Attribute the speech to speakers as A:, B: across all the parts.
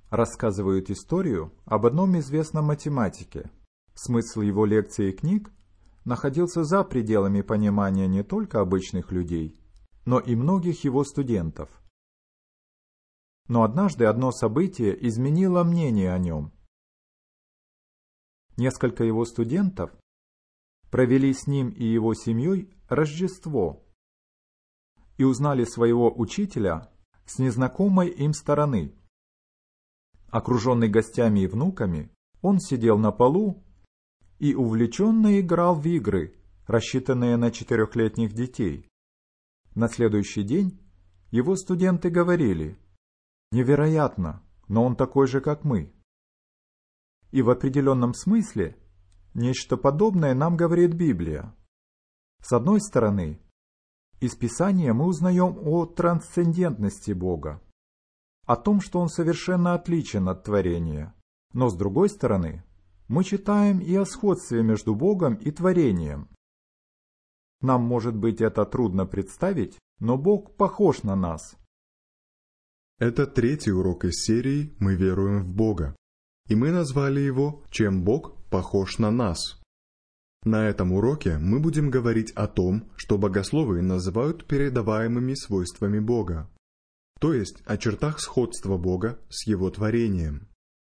A: рассказывают историю об одном известном математике. Смысл его лекций и книг находился за пределами понимания не только обычных людей, но и многих его студентов. Но однажды одно событие изменило мнение о нем. Несколько его студентов провели с ним и его семьей Рождество и узнали своего учителя с незнакомой им стороны. Окруженный гостями и внуками, он сидел на полу и увлеченно играл в игры, рассчитанные на 4-летних детей. На следующий день его студенты говорили: «Невероятно, но он такой же, как мы». И в определенном смысле нечто подобное нам говорит Библия. С одной стороны, из Писания мы узнаем о трансцендентности Бога, о том, что Он совершенно отличен от творения. Но с другой стороны, мы читаем и о сходстве между Богом и творением. Нам, может быть, это трудно представить, но Бог похож на нас.
B: Это 3-й урок из серии «Мы веруем в Бога». И мы назвали его «Чем Бог похож на нас». На этом уроке мы будем говорить о том, что богословы называют передаваемыми свойствами Бога, то есть о чертах сходства Бога с Его творением.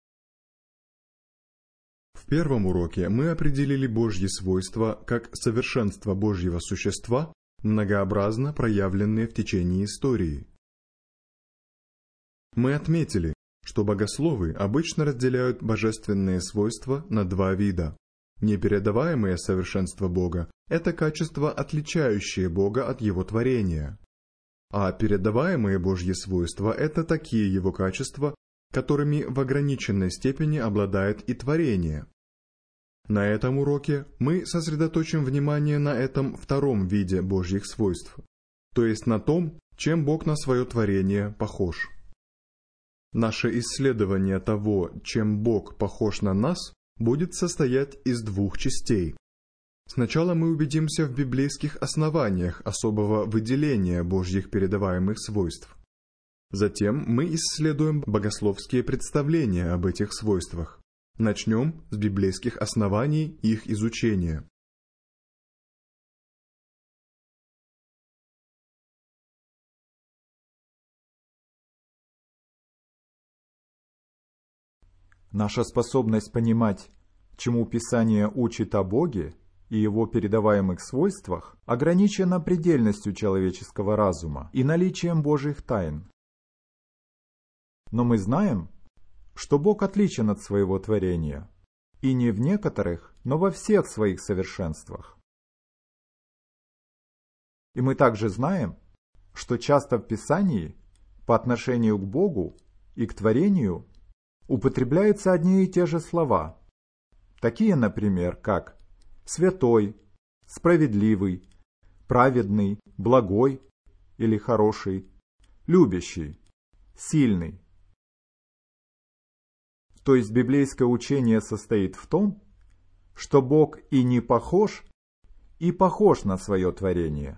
B: В первом уроке мы определили Божьи свойства как совершенство Божьего существа, многообразно проявленные в течение истории. Мы отметили, что богословы обычно разделяют божественные свойства на 2 вида. Непередаваемое совершенство Бога – это качества, отличающие Бога от Его творения. А передаваемые Божьи свойства – это такие Его качества, которыми в ограниченной степени обладает и творение. На этом уроке мы сосредоточим внимание на этом 2-м виде Божьих свойств, то есть на том, чем Бог на свое творение похож. Наше исследование того, чем Бог похож на нас, будет состоять из 2 частей. Сначала мы убедимся в библейских основаниях особого выделения Божьих передаваемых свойств. Затем мы исследуем богословские представления об этих свойствах. Начнем с библейских оснований их изучения.
A: Наша способность понимать, чему Писание учит о Боге и Его передаваемых свойствах, ограничена предельностью человеческого разума и наличием Божьих тайн. Но мы знаем, что Бог отличен от своего творения, и не в некоторых, но во всех своих совершенствах. И мы также знаем, что часто в Писании по отношению к Богу и к творению употребляются одни и те же слова, такие, например, как «святой», «справедливый», «праведный», «благой» или «хороший», «любящий», «сильный». То есть библейское учение состоит в том, что Бог и не похож, и похож на свое творение.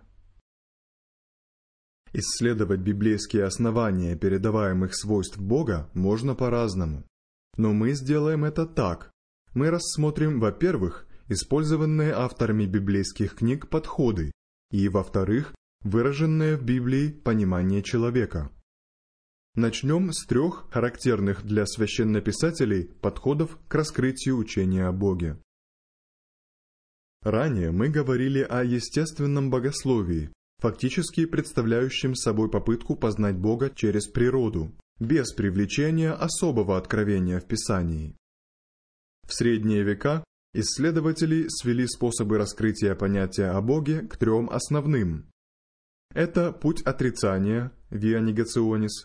B: Исследовать библейские основания передаваемых свойств Бога можно по-разному. Но мы сделаем это так. Мы рассмотрим, во-первых, использованные авторами библейских книг подходы, и, во-вторых, выраженное в Библии понимание человека. Начнем с 3 характерных для священнописателей подходов к раскрытию учения о Боге. Ранее мы говорили о естественном богословии, фактически представляющем собой попытку познать Бога через природу, без привлечения особого откровения в Писании. В средние века исследователи свели способы раскрытия понятия о Боге к 3 основным. Это путь отрицания, via negationis,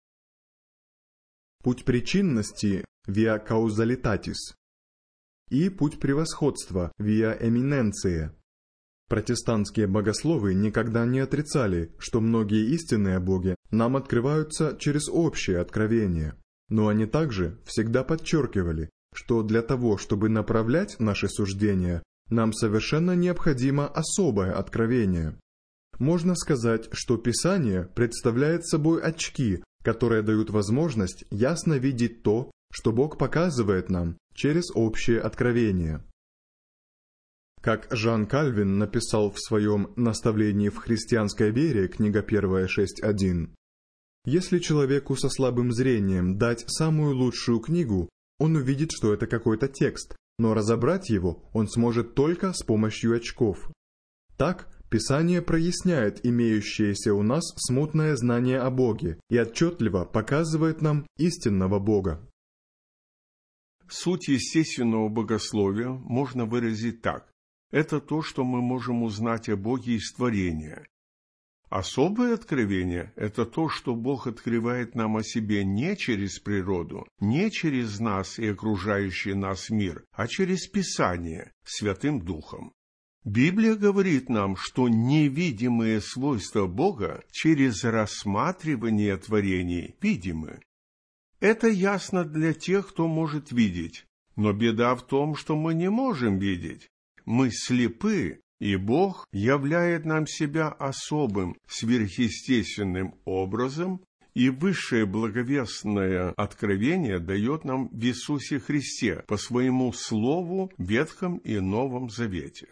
B: путь причинности, via causalitatis, и путь превосходства, via eminentiae. Протестантские богословы никогда не отрицали, что многие истины о Боге нам открываются через общее откровение, но они также всегда подчеркивали, что для того, чтобы направлять наши суждения, нам совершенно необходимо особое откровение. Можно сказать, что Писание представляет собой очки, которые дают возможность ясно видеть то, что Бог показывает нам через общее откровение. Как Жан Кальвин написал в своем «Наставлении в христианской вере», книга 1, 6.1, «Если человеку со слабым зрением дать самую лучшую книгу, он увидит, что это какой-то текст, но разобрать его он сможет только с помощью очков. Так, Писание проясняет имеющееся у нас смутное знание о Боге и отчетливо показывает нам истинного Бога».
C: Суть естественного богословия можно выразить так. Это то, что мы можем узнать о Боге из творения. Особое откровение – это то, что Бог открывает нам о себе не через природу, не через нас и окружающий нас мир, а через Писание, Святым Духом. Библия говорит нам, что невидимые свойства Бога через рассматривание творений видимы. Это ясно для тех, кто может видеть, но беда в том, что мы не можем видеть. Мы слепы, и Бог являет нам себя особым, сверхъестественным образом, и высшее благовестное откровение дает нам в Иисусе Христе по своему Слову в Ветхом и Новом Завете.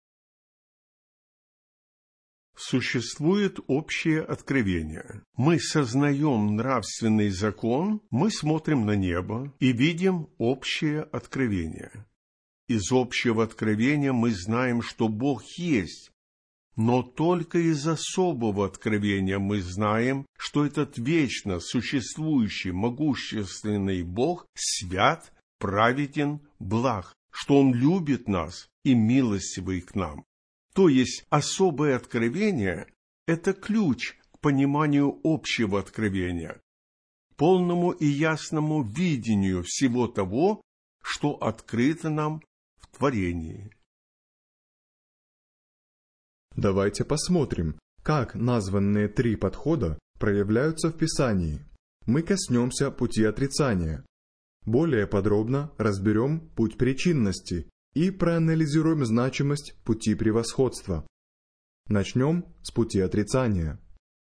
C: Существует общее откровение. Мы сознаем нравственный закон, мы смотрим на небо и видим общее откровение. Из общего откровения мы знаем, что Бог есть, но только из особого откровения мы знаем, что этот вечно существующий, могущественный Бог свят, праведен, благ, что Он любит нас и милостивый к нам. То есть особое откровение – это ключ к пониманию общего откровения, полному и ясному видению всего того, что открыто нам в творении.
B: Давайте посмотрим, как названные три подхода проявляются в Писании. Мы коснемся пути отрицания. Более подробно разберем путь причинности и проанализируем значимость пути превосходства. Начнем с пути отрицания.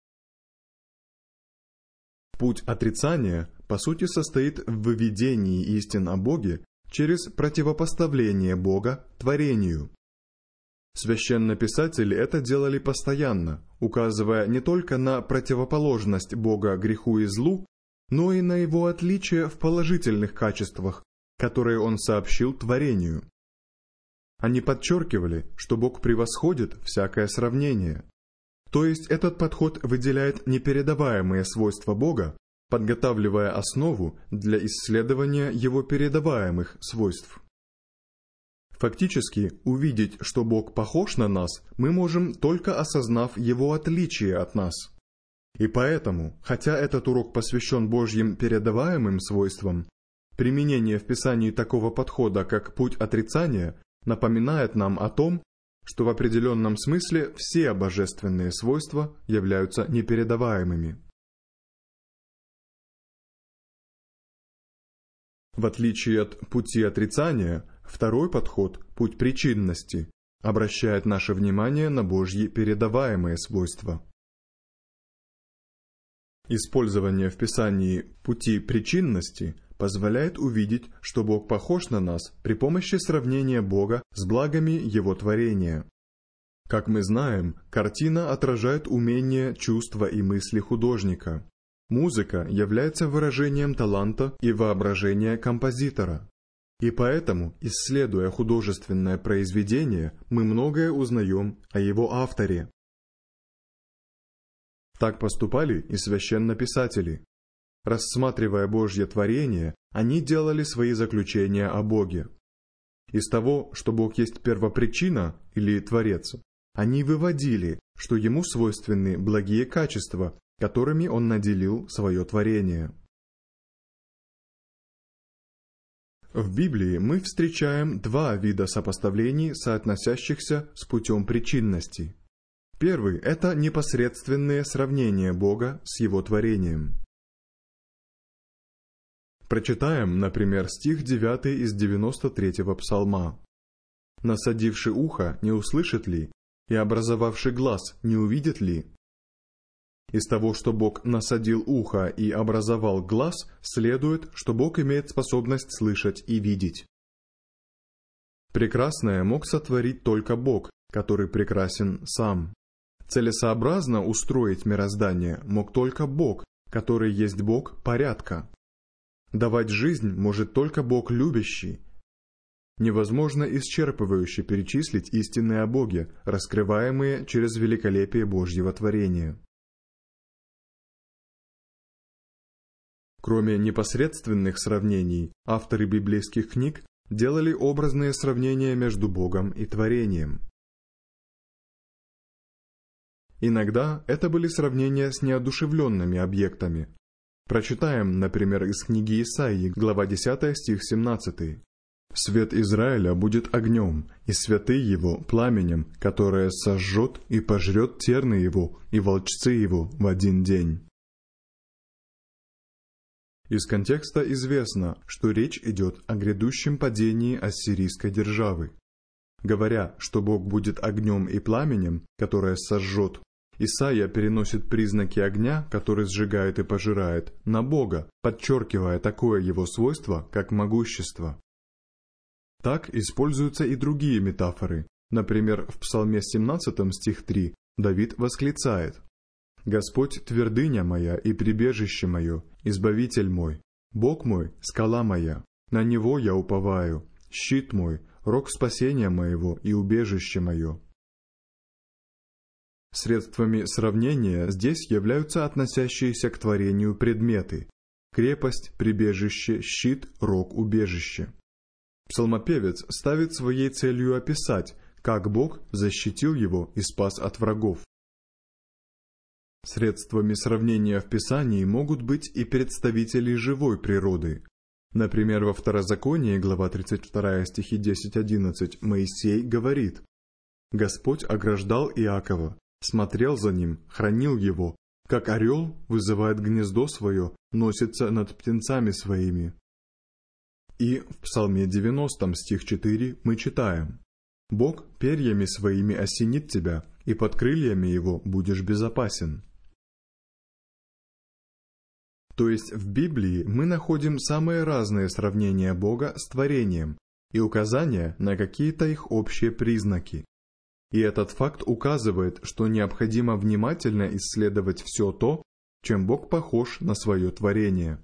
B: Путь отрицания, по сути, состоит в выведении истин о Боге через противопоставление Бога творению. Священнописатели это делали постоянно, указывая не только на противоположность Бога греху и злу, но и на его отличие в положительных качествах, которые он сообщил творению. Они подчеркивали, что Бог превосходит всякое сравнение. То есть этот подход выделяет непередаваемые свойства Бога, подготавливая основу для исследования его передаваемых свойств. Фактически, увидеть, что Бог похож на нас, мы можем, только осознав его отличие от нас. И поэтому, хотя этот урок посвящен Божьим передаваемым свойствам, применение в Писании такого подхода, как путь отрицания, напоминает нам о том, что в определенном смысле все божественные свойства являются непередаваемыми. В отличие от пути отрицания, второй подход, путь причинности, обращает наше внимание на Божьи передаваемые свойства. Использование в Писании пути причинности позволяет увидеть, что Бог похож на нас при помощи сравнения Бога с благами Его творения. Как мы знаем, картина отражает умение, чувства и мысли художника. Музыка является выражением таланта и воображения композитора. И поэтому, исследуя художественное произведение, мы многое узнаем о его авторе. Так поступали и священнописатели. Рассматривая Божье творение, они делали свои заключения о Боге. Из того, что Бог есть первопричина или Творец, они выводили, что Ему свойственны благие качества, которыми Он наделил свое творение. В Библии мы встречаем два вида сопоставлений, соотносящихся с путем причинности. Первый – это непосредственные сравнения Бога с Его творением. Прочитаем, например, стих 9 из 93-го псалма. «Насадивший ухо не услышит ли, и образовавший глаз не увидит ли? Из того, что Бог насадил ухо и образовал глаз, следует, что Бог имеет способность слышать и видеть. Прекрасное мог сотворить только Бог, который прекрасен сам. Целесообразно устроить мироздание мог только Бог, который есть Бог порядка. Давать жизнь может только Бог любящий. Невозможно исчерпывающе перечислить истины о Боге, раскрываемые через великолепие Божьего творения. Кроме непосредственных сравнений, авторы библейских книг делали образные сравнения между Богом и творением. Иногда это были сравнения с неодушевленными объектами. Прочитаем, например, из книги Исаии, глава 10, стих 17. «Свет Израиля будет огнем, и святы его пламенем, которое сожжет и пожрет терны его и волчцы его в один день». Из контекста известно, что речь идет о грядущем падении ассирийской державы. Говоря, что Бог будет огнем и пламенем, которое сожжет, Исаия переносит признаки огня, который сжигает и пожирает, на Бога, подчеркивая такое его свойство, как могущество. Так используются и другие метафоры. Например, в Псалме 17 стих 3 Давид восклицает: «Господь твердыня моя и прибежище мое, избавитель мой, Бог мой, скала моя, на Него я уповаю, щит мой, рог спасения моего и убежище мое». Средствами сравнения здесь являются относящиеся к творению предметы: крепость, прибежище, щит, рог, убежище. Псалмопевец ставит своей целью описать, как Бог защитил его и спас от врагов. Средствами сравнения в Писании могут быть и представители живой природы. Например, во Второзаконии, глава 32, стихи 10-11, Моисей говорит: «Господь ограждал Иакова, смотрел за ним, хранил его, как орел вызывает гнездо свое, носится над птенцами своими». И в Псалме 90, стих 4, мы читаем: «Бог перьями своими осенит тебя, и под крыльями его будешь безопасен». То есть в Библии мы находим самые разные сравнения Бога с творением и указания на какие-то их общие признаки. И этот факт указывает, что необходимо внимательно исследовать все то, чем Бог похож на свое творение.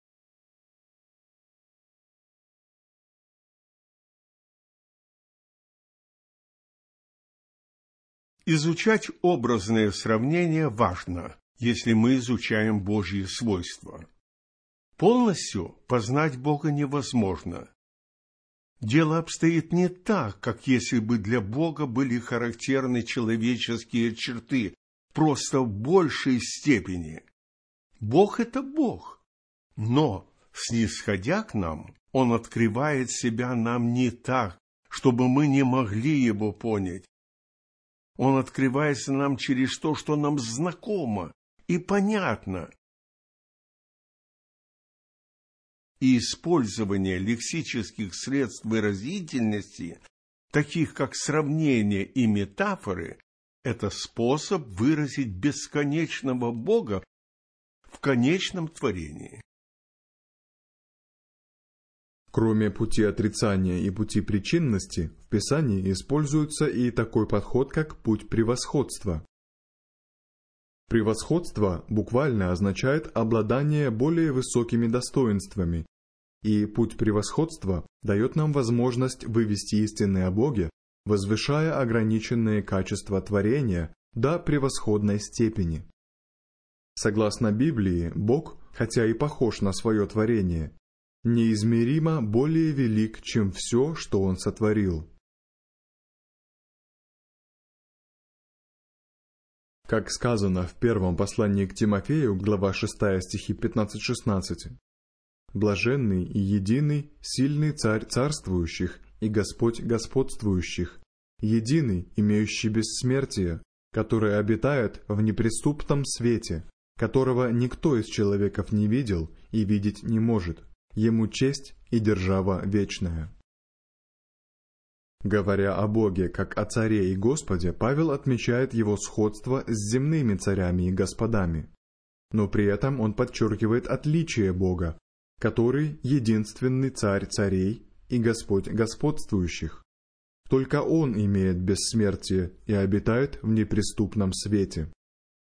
C: Изучать образные сравнения важно, если мы изучаем Божьи свойства. Полностью познать Бога невозможно. Дело обстоит не так, как если бы для Бога были характерны человеческие черты, просто в большей степени. Бог – это Бог, но, снисходя к нам, Он открывает себя нам не так, чтобы мы не могли Его понять. Он открывается нам через то, что нам знакомо и понятно. И использование лексических средств выразительности, таких как сравнение и метафоры, это способ выразить бесконечного Бога в конечном творении.
B: Кроме пути отрицания и пути причинности, в Писании используется и такой подход, как путь превосходства. Превосходство буквально означает обладание более высокими достоинствами, и путь превосходства дает нам возможность вывести истины о Боге, возвышая ограниченные качества творения до превосходной степени. Согласно Библии, Бог, хотя и похож на свое творение, неизмеримо более велик, чем все, что Он сотворил. Как сказано в первом послании к Тимофею, глава 6, стихи 15-16, «Блаженный и единый, сильный Царь царствующих и Господь господствующих, единый, имеющий бессмертие, который обитает в неприступном свете, которого никто из человеков не видел и видеть не может, ему честь и держава вечная». Говоря о Боге как о Царе и Господе, Павел отмечает его сходство с земными царями и господами. Но при этом он подчеркивает отличие Бога, который единственный Царь царей и Господь господствующих. Только Он имеет бессмертие и обитает в неприступном свете.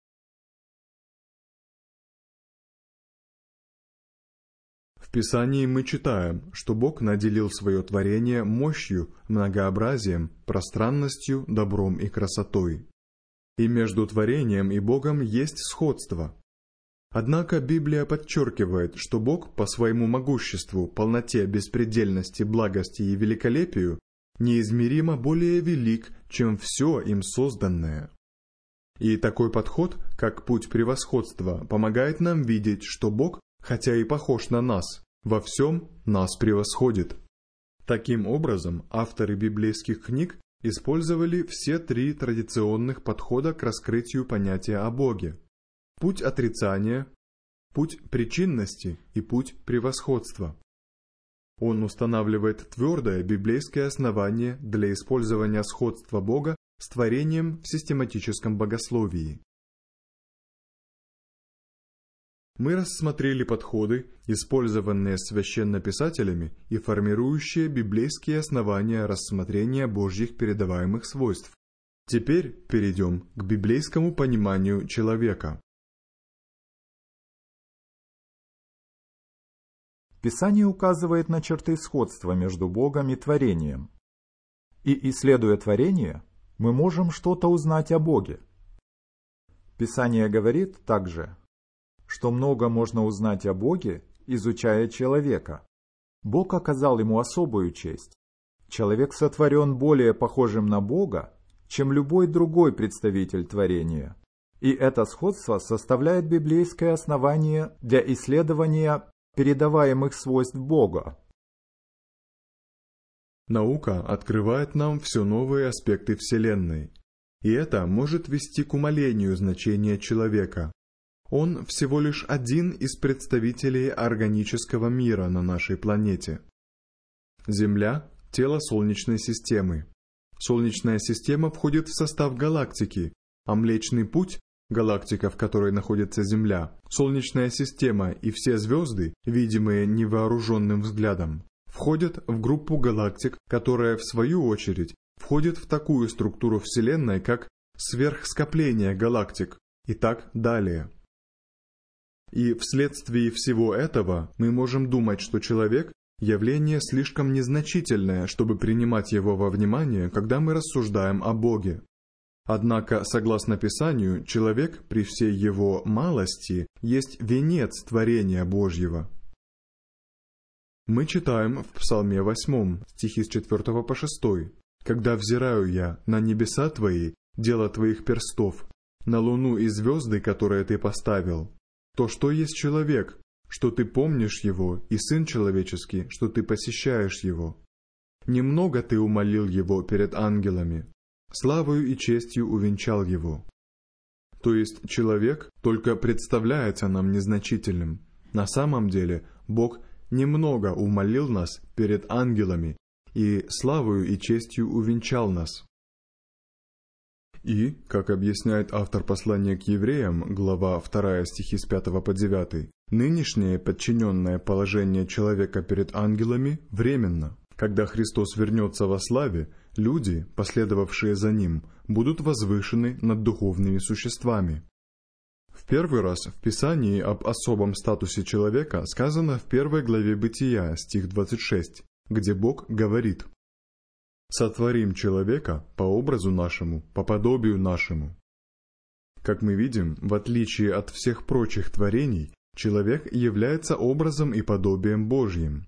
B: В Писании мы читаем, что Бог наделил свое творение мощью, многообразием, пространностью, добром и красотой. И между творением и Богом есть сходство. Однако Библия подчеркивает, что Бог по своему могуществу, полноте, беспредельности, благости и великолепию неизмеримо более велик, чем все им созданное. И такой подход, как путь превосходства, помогает нам видеть, что Бог, хотя и похож на нас, во всем нас превосходит. Таким образом, авторы библейских книг использовали все три традиционных подхода к раскрытию понятия о Боге: путь отрицания, путь причинности и путь превосходства. Он устанавливает твердое библейское основание для использования сходства Бога с творением в систематическом богословии. Мы рассмотрели подходы, использованные священнописателями и формирующие библейские основания рассмотрения Божьих передаваемых свойств. Теперь перейдем к библейскому пониманию человека.
A: Писание указывает на черты сходства между Богом и творением. И, исследуя творение, мы можем что-то узнать о Боге. Писание говорит также, что много можно узнать о Боге, изучая человека. Бог оказал ему особую честь. Человек сотворен более похожим на Бога, чем любой другой представитель творения. И это сходство составляет библейское основание для исследования передаваемых свойств Бога.
B: Наука открывает нам все новые аспекты Вселенной, и это может вести к умалению значения человека. Он всего лишь один из представителей органического мира на нашей планете. Земля – тело Солнечной системы. Солнечная система входит в состав галактики, а Млечный Путь – галактика, в которой находится Земля, Солнечная система и все звезды, видимые невооруженным взглядом, входят в группу галактик, которая, в свою очередь, входит в такую структуру Вселенной, как сверхскопление галактик, и так далее. И вследствие всего этого мы можем думать, что человек – явление слишком незначительное, чтобы принимать его во внимание, когда мы рассуждаем о Боге. Однако, согласно Писанию, человек при всей его малости есть венец творения Божьего. Мы читаем в Псалме 8, стихи с 4 по 6. «Когда взираю я на небеса Твои, дело Твоих перстов, на луну и звезды, которые Ты поставил, то что есть человек, что Ты помнишь его, и Сын человеческий, что Ты посещаешь его? Немного Ты умолил его перед ангелами, славою и честью увенчал его». То есть человек только представляется нам незначительным. На самом деле Бог немного умолил нас перед ангелами и славою и честью увенчал нас. И, как объясняет автор послания к евреям, глава 2, стихи с 5 по 9, нынешнее подчиненное положение человека перед ангелами временно. Когда Христос вернется во славе, люди, последовавшие за Ним, будут возвышены над духовными существами. В первый раз в Писании об особом статусе человека сказано в 1 главе Бытия, стих 26, где Бог говорит: «Сотворим человека по образу нашему, по подобию нашему». Как мы видим, в отличие от всех прочих творений, человек является образом и подобием Божьим.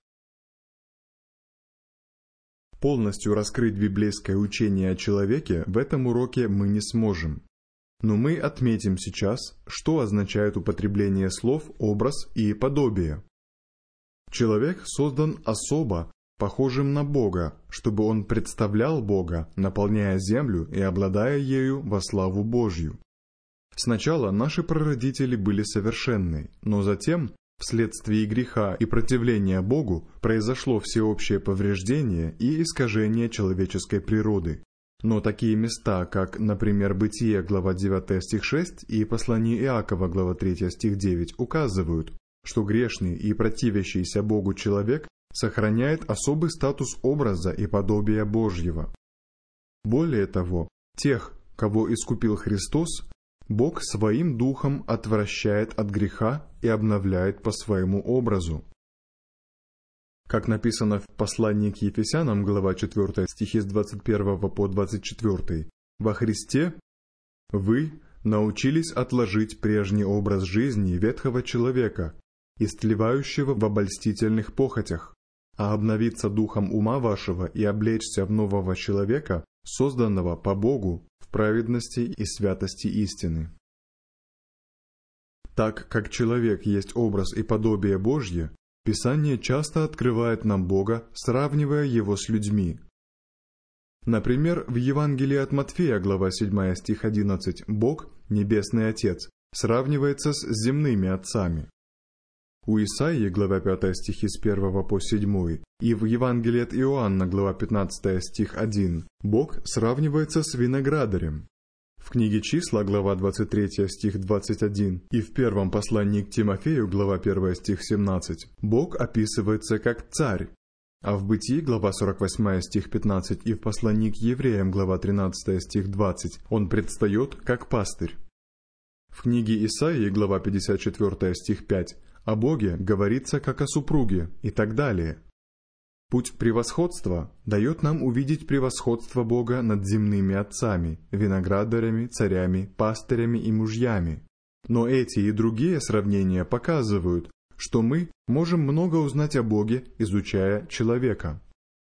B: Полностью раскрыть библейское учение о человеке в этом уроке мы не сможем. Но мы отметим сейчас, что означает употребление слов «образ» и «подобие». Человек создан особо, похожим на Бога, чтобы он представлял Бога, наполняя землю и обладая ею во славу Божью. Сначала наши прародители были совершенны, но затем, Вследствие греха и противления Богу произошло всеобщее повреждение и искажение человеческой природы. Но такие места, как, например, Бытие, глава 9, стих 6, и Послание Иакова, глава 3, стих 9, указывают, что грешный и противящийся Богу человек сохраняет особый статус образа и подобия Божьего. Более того, тех, кого искупил Христос, Бог своим духом отвращает от греха и обновляет по своему образу. Как написано в послании к Ефесянам, глава 4, стихи с 21 по 24, «Во Христе вы научились отложить прежний образ жизни ветхого человека, истлевающего в обольстительных похотях, а обновиться духом ума вашего и облечься в нового человека, созданного по Богу в праведности и святости истины». Так как человек есть образ и подобие Божье, Писание часто открывает нам Бога, сравнивая Его с людьми. Например, в Евангелии от Матфея, глава 7, стих 11, Бог, Небесный Отец, сравнивается с земными отцами. У Исаии, глава 5, стихи с 1 по 7, и в Евангелии от Иоанна, глава 15, стих 1, Бог сравнивается с виноградарем. В книге Числа, глава 23, стих 21, и в первом послании к Тимофею, глава 1, стих 17, Бог описывается как царь, а в Бытии, глава 48, стих 15, и в послании к Евреям, глава 13, стих 20, он предстает как пастырь. В книге Исаии, глава 54, стих 5, о Боге говорится как о супруге и так далее. Путь превосходства дает нам увидеть превосходство Бога над земными отцами, виноградарями, царями, пастырями и мужьями. Но эти и другие сравнения показывают, что мы можем много узнать о Боге, изучая человека.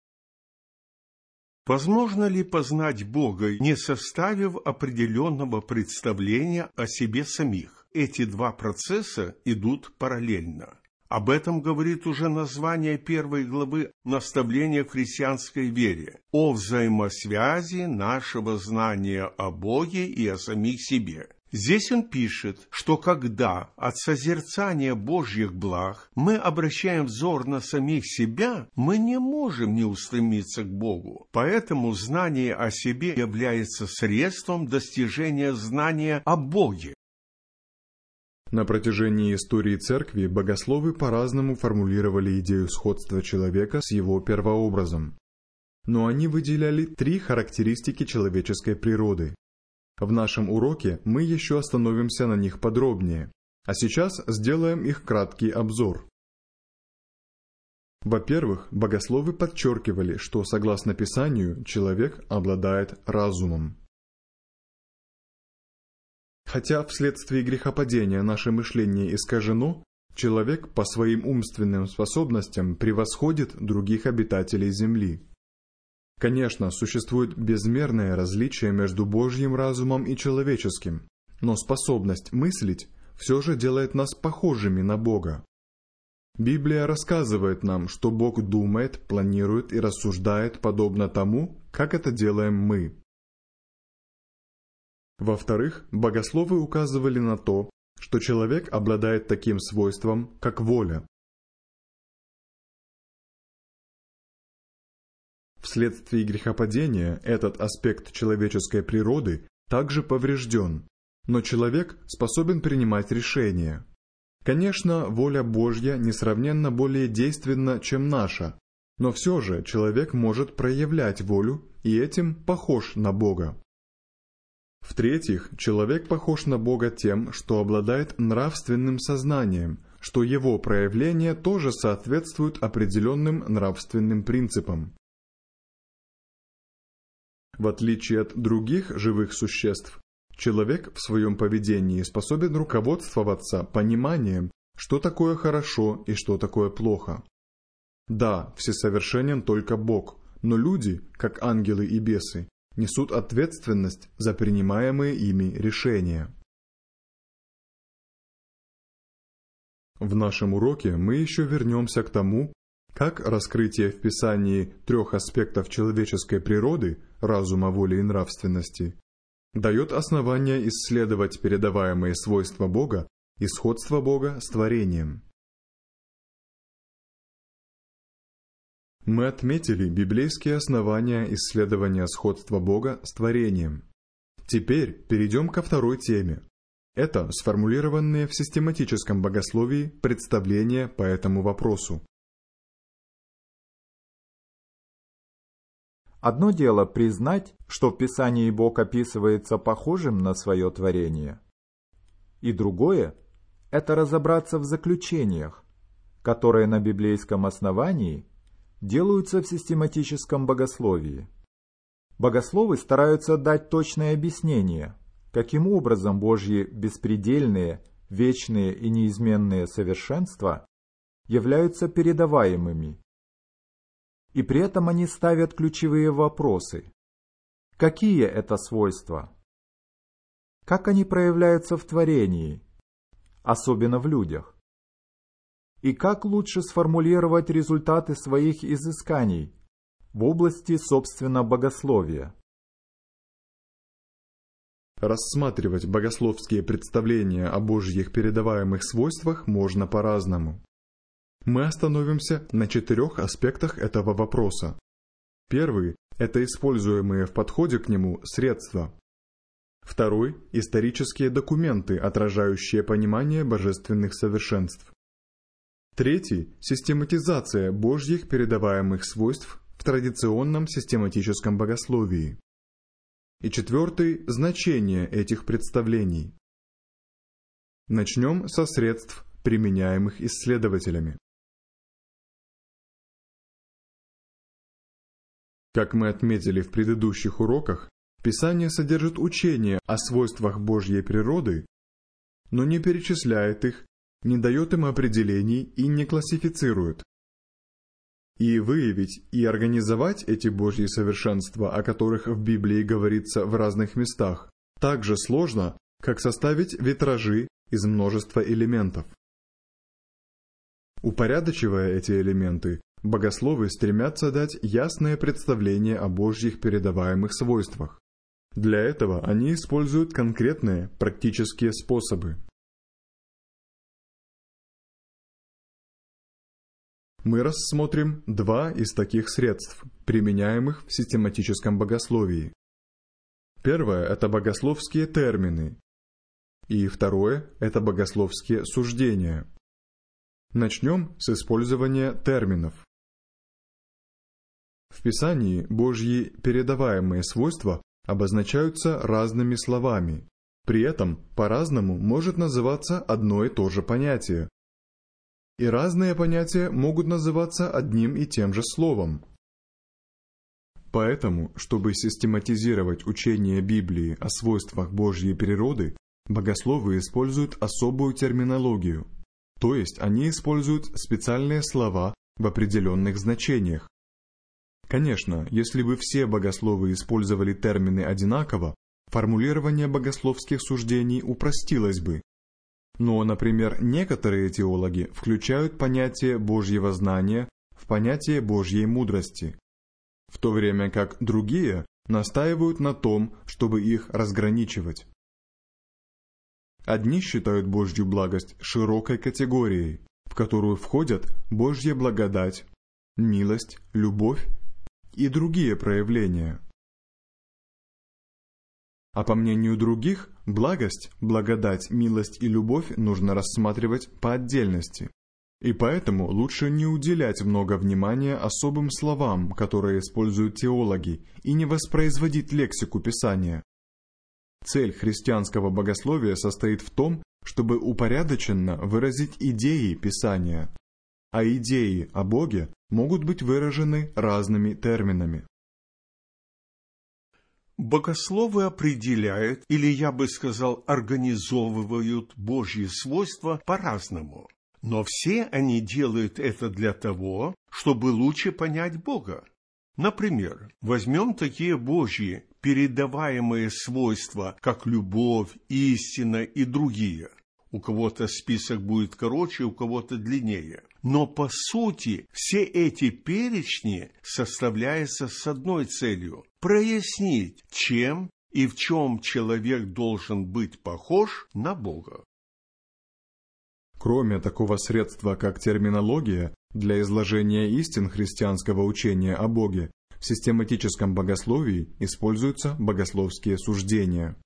C: Возможно ли познать Бога, не составив определенного представления о себе самих? Эти два процесса идут параллельно. Об этом говорит уже название 1 главы «Наставления в христианской вере» о взаимосвязи нашего знания о Боге и о самих себе. Здесь он пишет, что когда от созерцания Божьих благ мы обращаем взор на самих себя, мы не можем не устремиться к Богу. Поэтому знание о себе является средством достижения знания о Боге.
B: На протяжении истории Церкви богословы по-разному формулировали идею сходства человека с его первообразом. Но они выделяли 3 характеристики человеческой природы. В нашем уроке мы еще остановимся на них подробнее, а сейчас сделаем их краткий обзор. Во-первых, богословы подчеркивали, что, согласно Писанию, человек обладает разумом. Хотя вследствие грехопадения наше мышление искажено, человек по своим умственным способностям превосходит других обитателей земли. Конечно, существует безмерное различие между Божьим разумом и человеческим, но способность мыслить все же делает нас похожими на Бога. Библия рассказывает нам, что Бог думает, планирует и рассуждает подобно тому, как это делаем мы. Во-вторых, богословы указывали на то, что человек обладает таким свойством, как воля. Вследствие грехопадения этот аспект человеческой природы также поврежден, но человек способен принимать решения. Конечно, воля Божья несравненно более действенна, чем наша, но все же человек может проявлять волю и этим похож на Бога. В-третьих, человек похож на Бога тем, что обладает нравственным сознанием, что его проявления тоже соответствуют определенным нравственным принципам. В отличие от других живых существ, человек в своем поведении способен руководствоваться пониманием, что такое хорошо и что такое плохо. Да, всесовершенен только Бог, но люди, как ангелы и бесы, несут ответственность за принимаемые ими решения. В нашем уроке мы еще вернемся к тому, как раскрытие в Писании 3 аспектов человеческой природы, разума, воли и нравственности, дает основание исследовать передаваемые свойства Бога и сходство Бога с творением. Мы отметили библейские основания исследования сходства Бога с творением. Теперь перейдем ко второй теме. Это сформулированные в систематическом богословии представления по этому вопросу.
A: Одно дело признать, что в Писании Бог описывается похожим на свое творение, и другое – это разобраться в заключениях, которые на библейском основании делаются в систематическом богословии. Богословы стараются дать точное объяснение, каким образом Божьи беспредельные, вечные и неизменные совершенства являются передаваемыми. И при этом они ставят ключевые вопросы. Какие это свойства? Как они проявляются в творении, особенно в людях? И как лучше сформулировать результаты своих изысканий в области, собственно, богословия?
B: Рассматривать богословские представления о Божьих передаваемых свойствах можно по-разному. Мы остановимся на 4 аспектах этого вопроса. Первый – это используемые в подходе к нему средства. Второй – исторические документы, отражающие понимание божественных совершенств. Третий – систематизация Божьих передаваемых свойств в традиционном систематическом богословии. И четвертый – значение этих представлений. Начнем со средств, применяемых исследователями. Как мы отметили в предыдущих уроках, Писание содержит учение о свойствах Божьей природы, но не перечисляет их, не дает им определений и не классифицирует. И выявить и организовать эти Божьи совершенства, о которых в Библии говорится в разных местах, так же сложно, как составить витражи из множества элементов. Упорядочивая эти элементы, богословы стремятся дать ясное представление о Божьих передаваемых свойствах. Для этого они используют конкретные практические способы. Мы рассмотрим 2 из таких средств, применяемых в систематическом богословии. Первое – это богословские термины, и второе – это богословские суждения. Начнем с использования терминов. В Писании Божьи передаваемые свойства обозначаются разными словами, при этом по-разному может называться одно и то же понятие. И разные понятия могут называться одним и тем же словом. Поэтому, чтобы систематизировать учение Библии о свойствах Божьей природы, богословы используют особую терминологию, то есть они используют специальные слова в определенных значениях. Конечно, если бы все богословы использовали термины одинаково, формулирование богословских суждений упростилось бы. Но, например, некоторые теологи включают понятие Божьего знания в понятие Божьей мудрости, в то время как другие настаивают на том, чтобы их разграничивать. Одни считают Божью благость широкой категорией, в которую входят Божья благодать, милость, любовь и другие проявления. А по мнению других, благость, благодать, милость и любовь нужно рассматривать по отдельности. И поэтому лучше не уделять много внимания особым словам, которые используют теологи, и не воспроизводить лексику Писания. Цель христианского богословия состоит в том, чтобы упорядоченно выразить идеи Писания, а идеи о Боге могут быть выражены разными терминами.
C: Богословы определяют, или я бы сказал, организовывают Божьи свойства по-разному. Но все они делают это для того, чтобы лучше понять Бога. Например, возьмем такие Божьи передаваемые свойства, как любовь, истина и другие. У кого-то список будет короче, у кого-то длиннее. Но по сути все эти перечни составляются с одной целью – прояснить, чем и в чем человек должен быть похож на Бога.
B: Кроме такого средства, как терминология, Для изложения истин христианского учения о Боге в систематическом богословии используются богословские суждения.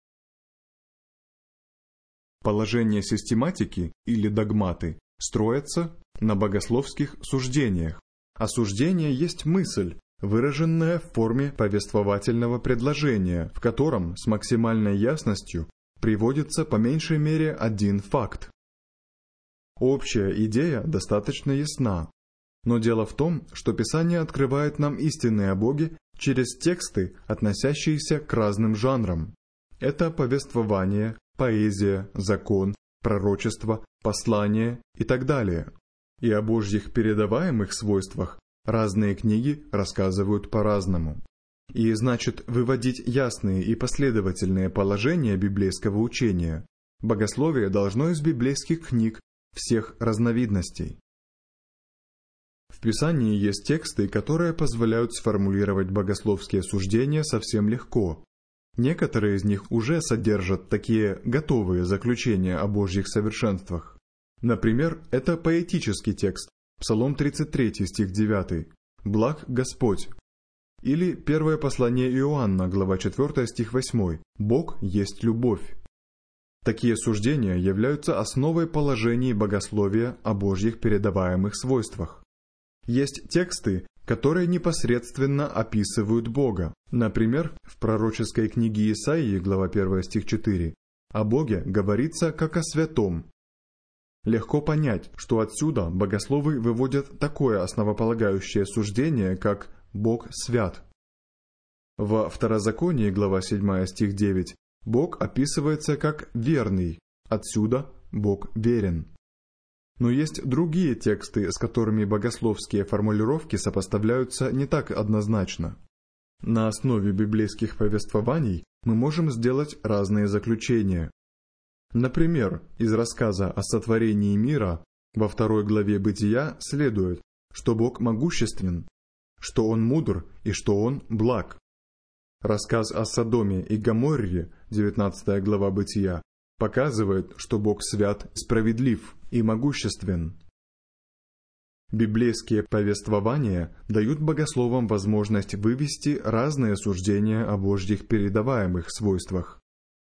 B: Положения систематики или догматы строятся на богословских суждениях, а суждение есть мысль, выраженная в форме повествовательного предложения, в котором с максимальной ясностью приводится по меньшей мере один факт. Общая идея достаточно ясна, но дело в том, что Писание открывает нам истины о Боге через тексты, относящиеся к разным жанрам. Это повествование, поэзия, закон, пророчество, послание и так далее. И о Божьих передаваемых свойствах разные книги рассказывают по-разному. И значит, выводить ясные и последовательные положения библейского учения богословие должно из библейских книг всех разновидностей. В Писании есть тексты, которые позволяют сформулировать богословские суждения совсем легко. Некоторые из них уже содержат такие готовые заключения о Божьих совершенствах. Например, это поэтический текст, Псалом 33, стих 9, «Благ Господь», или первое послание Иоанна, глава 4, стих 8, «Бог есть любовь». Такие суждения являются основой положений богословия о Божьих передаваемых свойствах. Есть тексты, которые непосредственно описывают Бога. Например, в пророческой книге Исаии, глава 1, стих 4, о Боге говорится как о святом. Легко понять, что отсюда богословы выводят такое основополагающее суждение, как «Бог свят». Во Второзаконии, глава 7, стих 9, Бог описывается как «верный», отсюда «Бог верен». Но есть другие тексты, с которыми богословские формулировки сопоставляются не так однозначно. На основе библейских повествований мы можем сделать разные заключения. Например, из рассказа о сотворении мира во 2 главе Бытия следует, что Бог могуществен, что Он мудр и что Он благ. Рассказ о Содоме и Гоморре, 19 глава Бытия, показывает, что Бог свят, справедлив и могуществен. Библейские повествования дают богословам возможность вывести разные суждения о Божьих передаваемых свойствах.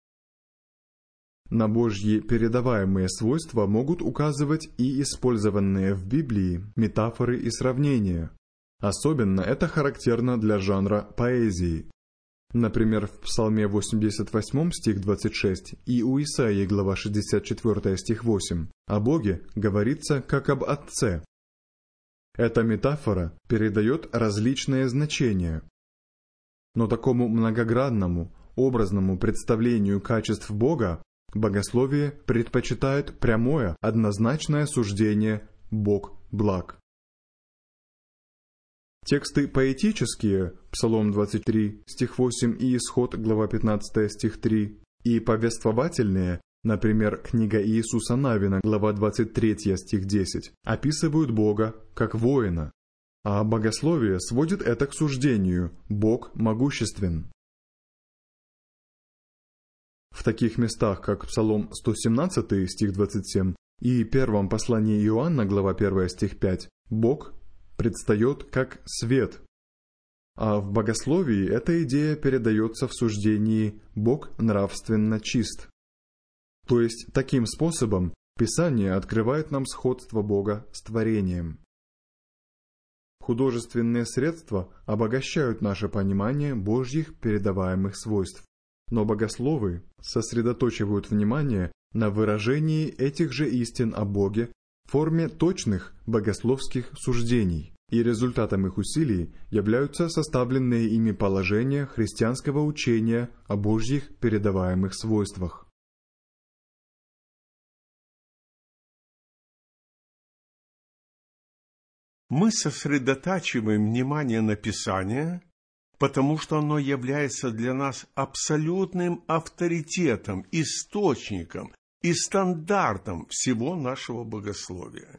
B: На Божьи передаваемые свойства могут указывать и использованные в Библии метафоры и сравнения. Особенно это характерно для жанра поэзии. Например, в Псалме 88, стих 26, и у Исаии, глава 64, стих 8, о Боге говорится как об Отце. Эта метафора передает различные значения. Но такому многогранному, образному представлению качеств Бога богословие предпочитает прямое, однозначное суждение «Бог благ». Тексты поэтические, Псалом 23, стих 8 и Исход, глава 15, стих 3, и повествовательные, например, книга Иисуса Навина, глава 23, стих 10, описывают Бога как воина, а богословие сводит это к суждению «Бог могуществен». В таких местах, как Псалом 117, стих 27, и первом послании Иоанна, глава 1, стих 5, Бог предстает как свет. А в богословии эта идея передается в суждении «Бог нравственно чист». То есть, таким способом Писание открывает нам сходство Бога с творением. Художественные средства обогащают наше понимание Божьих передаваемых свойств, но богословы сосредоточивают внимание на выражении этих же истин о Боге в форме точных богословских суждений, и результатом их усилий являются составленные ими положения христианского учения о Божьих передаваемых свойствах.
C: Мы сосредотачиваем внимание на Писании, потому что оно является для нас абсолютным авторитетом, источником и стандартом всего нашего богословия.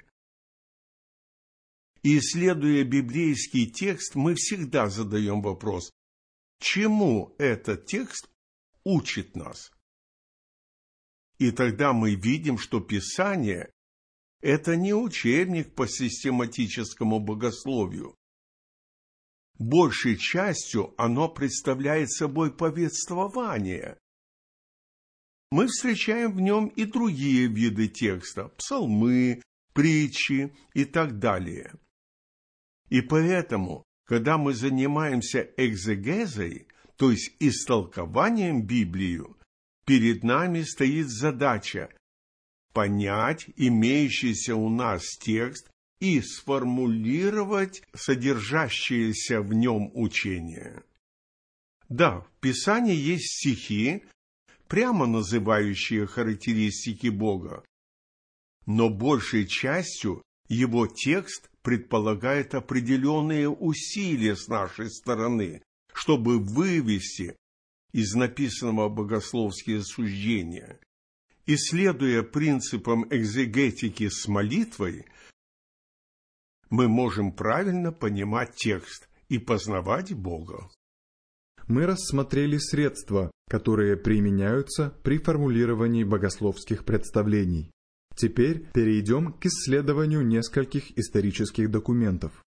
C: И исследуя библейский текст, мы всегда задаем вопрос, чему этот текст учит нас? И тогда мы видим, что Писание это не учебник по систематическому богословию. Большей частью оно представляет собой повествование. Мы встречаем в нем и другие виды текста – псалмы, притчи и так далее. И поэтому, когда мы занимаемся экзегезой, то есть истолкованием Библии, перед нами стоит задача понять имеющийся у нас текст и сформулировать содержащееся в нем учение. Да, в Писании есть стихи, прямо называющие характеристики Бога, но большей частью его текст предполагает определенные усилия с нашей стороны, чтобы вывести из написанного богословские суждения. И следуя принципам экзегетики с молитвой, мы можем правильно понимать текст и познавать Бога.
B: Мы рассмотрели средства, которые применяются при формулировании богословских представлений. Теперь перейдем к исследованию нескольких исторических документов.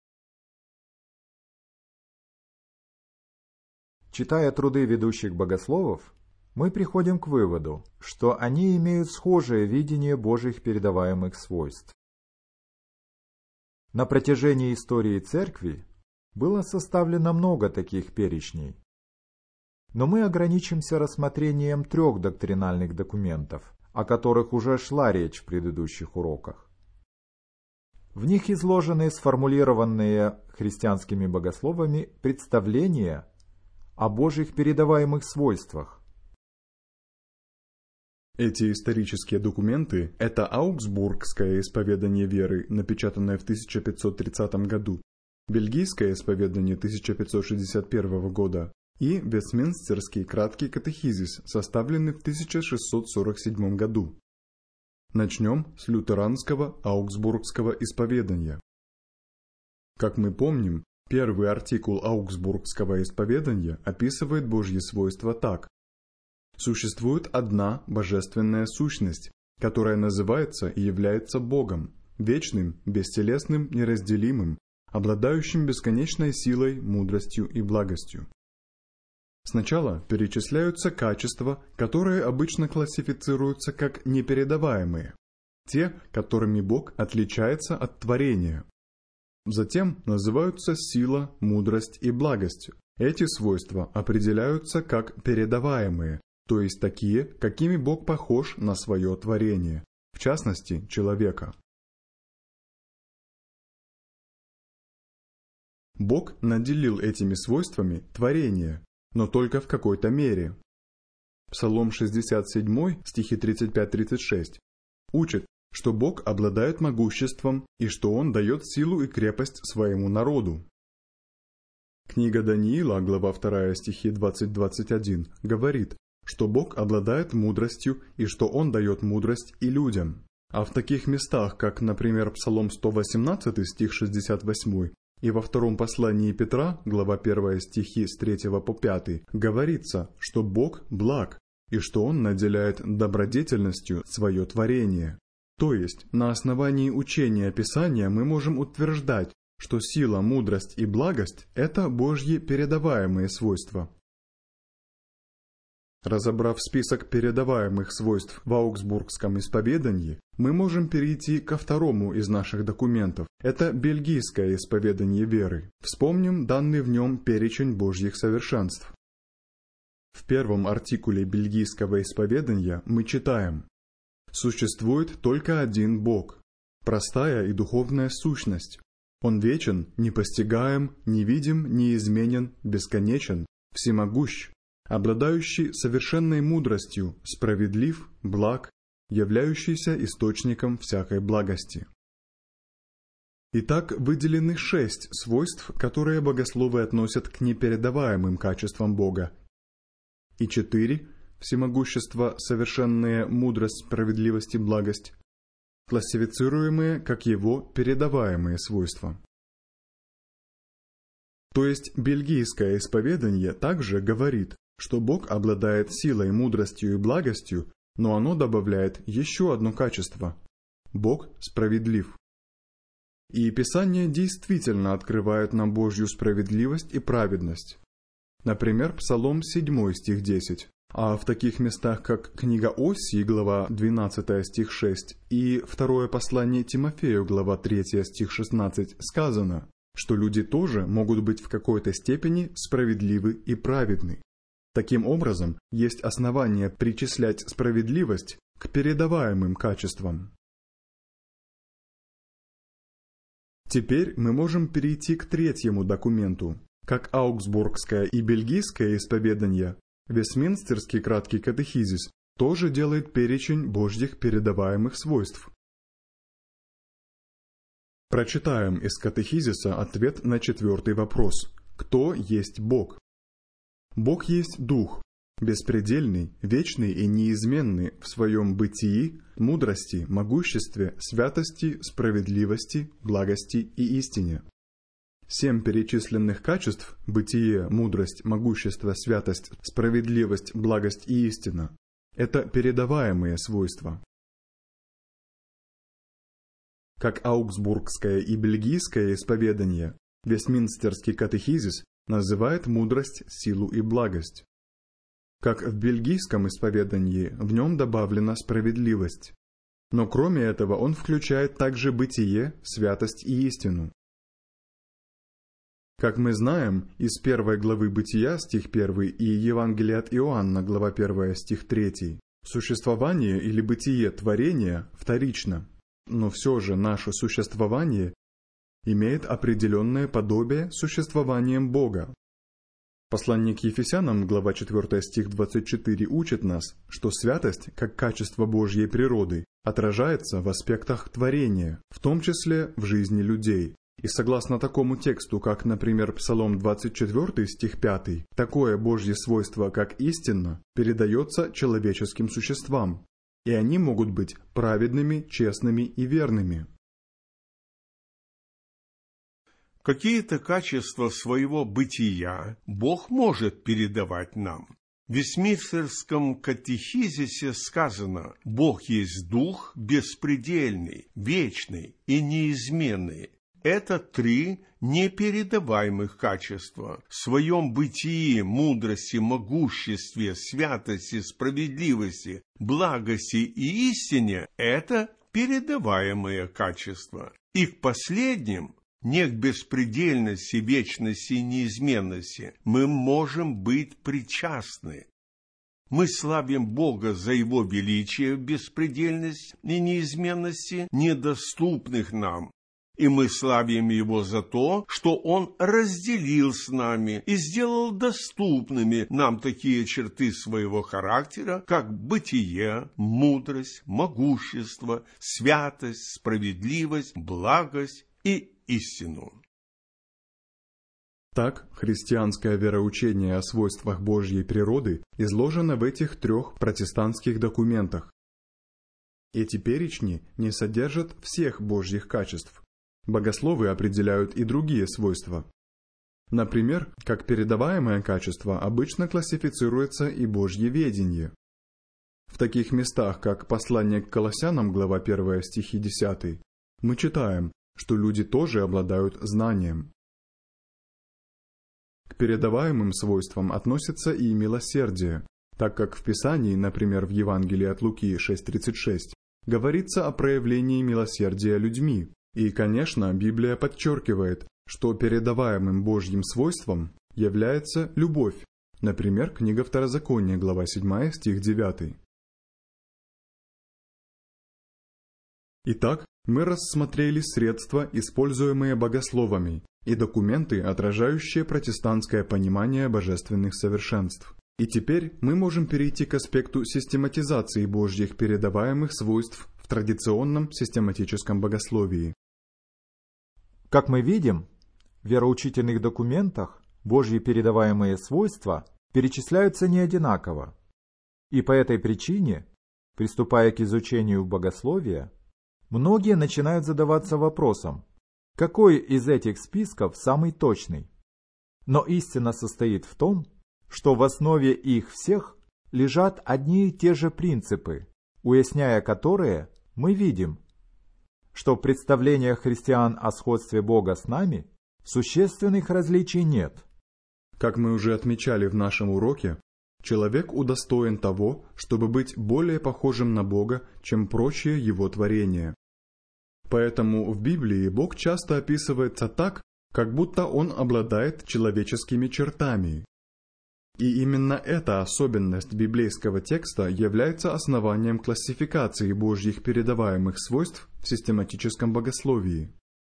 A: Читая труды ведущих богословов, мы приходим к выводу, что они имеют схожее видение Божьих передаваемых свойств. На протяжении истории Церкви было составлено много таких перечней, но мы ограничимся рассмотрением 3 доктринальных документов, о которых уже шла речь в предыдущих уроках. В них изложены сформулированные христианскими богословами представления о Божьих передаваемых свойствах.
B: Эти исторические документы – это Аугсбургское исповедание веры, напечатанное в 1530 году, Бельгийское исповедание 1561 года и Вестминстерский краткий катехизис, составленный в 1647 году. Начнем с лютеранского Аугсбургского исповедания. Как мы помним, первый артикул Аугсбургского исповедания описывает Божьи свойства так. Существует одна божественная сущность, которая называется и является Богом, вечным, бестелесным, неразделимым, обладающим бесконечной силой, мудростью и благостью. Сначала перечисляются качества, которые обычно классифицируются как непередаваемые, те, которыми Бог отличается от творения. Затем называются сила, мудрость и благость. Эти свойства определяются как передаваемые, то есть такие, какими Бог похож на свое творение, в частности, человека. Бог наделил этими свойствами творение, но только в какой-то мере. Псалом 67, стихи 35-36, учит, что Бог обладает могуществом и что Он дает силу и крепость своему народу. Книга Даниила, глава 2, стихи 20-21, говорит, что Бог обладает мудростью и что Он дает мудрость и людям. А в таких местах, как, например, Псалом 118, стих 68, и во втором послании Петра, глава 1, стихи с 3 по 5, говорится, что Бог благ и что Он наделяет добродетельностью свое творение. То есть, на основании учения Писания мы можем утверждать, что сила, мудрость и благость – это Божьи передаваемые свойства. Разобрав список передаваемых свойств в Аугсбургском исповедании, мы можем перейти ко второму из наших документов. Это Бельгийское исповедание веры. Вспомним данный в нем перечень Божьих совершенств. В первом артикуле Бельгийского исповедания мы читаем: «Существует только один Бог, простая и духовная сущность. Он вечен, непостигаем, невидим, неизменен, бесконечен, всемогущ, обладающий совершенной мудростью, справедлив, благ, являющийся источником всякой благости». Итак, выделены 6 свойств, которые богословы относят к непередаваемым качествам Бога, и 4 – всемогущество, совершенная мудрость, справедливость и благость, классифицируемые как его передаваемые свойства. То есть бельгийское исповедание также говорит, что Бог обладает силой, мудростью и благостью, но оно добавляет еще одно качество. Бог справедлив. И Писание действительно открывает нам Божью справедливость и праведность. Например, Псалом 7, стих 10. А в таких местах, как книга Осии, глава 12, стих 6, и второе послание Тимофею, глава 3, стих 16, сказано, что люди тоже могут быть в какой-то степени справедливы и праведны. Таким образом, есть основания причислять справедливость к передаваемым качествам. Теперь мы можем перейти к третьему документу. Как Аугсбургское и Бельгийское исповедание, Вестминстерский краткий катехизис тоже делает перечень Божьих передаваемых свойств. Прочитаем из катехизиса ответ на 4-й вопрос. Кто есть Бог? Бог есть Дух, беспредельный, вечный и неизменный в своем бытии, мудрости, могуществе, святости, справедливости, благости и истине. 7 перечисленных качеств – бытие, мудрость, могущество, святость, справедливость, благость и истина – это передаваемые свойства. Как Аугсбургское и Бельгийское исповедание, Вестминстерский катехизис называет мудрость, силу и благость. Как в бельгийском исповедании, в нем добавлена справедливость. Но кроме этого он включает также бытие, святость и истину. Как мы знаем, из 1 главы Бытия, стих 1, и Евангелия от Иоанна, глава 1, стих 3, существование или бытие творения вторично, но все же наше существование имеет определенное подобие существованием Бога. Послание к Ефесянам, глава 4, стих 24, учит нас, что святость, как качество Божьей природы, отражается в аспектах творения, в том числе в жизни людей. И согласно такому тексту, как, например, Псалом 24, стих 5, такое Божье свойство, как истина, передается человеческим существам, и они могут быть праведными, честными и верными.
C: Какие-то качества своего бытия Бог может передавать нам. В Вестминстерском катехизисе сказано: «Бог есть Дух беспредельный, вечный и неизменный». Это 3 непередаваемых качества. В своем бытии, мудрости, могуществе, святости, справедливости, благости и истине – это передаваемые качества. И к последним, не к беспредельности, вечности и неизменности, мы можем быть причастны. Мы славим Бога за Его величие, беспредельность и неизменности, недоступных нам. И мы славим Его за то, что Он разделил с нами и сделал доступными нам такие черты своего характера, как бытие, мудрость, могущество, святость, справедливость, благость и истину.
B: Так, христианское вероучение о свойствах Божьей природы изложено в этих 3 протестантских документах. Эти перечни не содержат всех Божьих качеств. Богословы определяют и другие свойства. Например, как передаваемое качество обычно классифицируется и Божье ведение. В таких местах, как послание к Колоссянам, глава 1, стихи 10, мы читаем, что люди тоже обладают знанием. К передаваемым свойствам относится и милосердие, так как в Писании, например, в Евангелии от Луки 6:36, говорится о проявлении милосердия людьми. И, конечно, Библия подчеркивает, что передаваемым Божьим свойством является любовь. Например, книга Второзакония, глава 7, стих 9. Итак, мы рассмотрели средства, используемые богословами, и документы, отражающие протестантское понимание божественных совершенств. И теперь мы можем перейти к аспекту систематизации Божьих передаваемых свойств в традиционном систематическом богословии.
A: Как мы видим, в вероучительных документах Божьи передаваемые свойства перечисляются не одинаково. И по этой причине, приступая к изучению богословия, многие начинают задаваться вопросом, какой из этих списков самый точный. Но истина состоит в том, что в основе их всех лежат одни и те же принципы, уясняя которые, мы видим, что в представлениях христиан о сходстве Бога с нами существенных различий нет.
B: Как мы уже отмечали в нашем уроке, человек удостоен того, чтобы быть более похожим на Бога, чем прочие Его творения. Поэтому в Библии Бог часто описывается так, как будто Он обладает человеческими чертами. И именно эта особенность библейского текста является основанием классификации Божьих передаваемых свойств в систематическом богословии.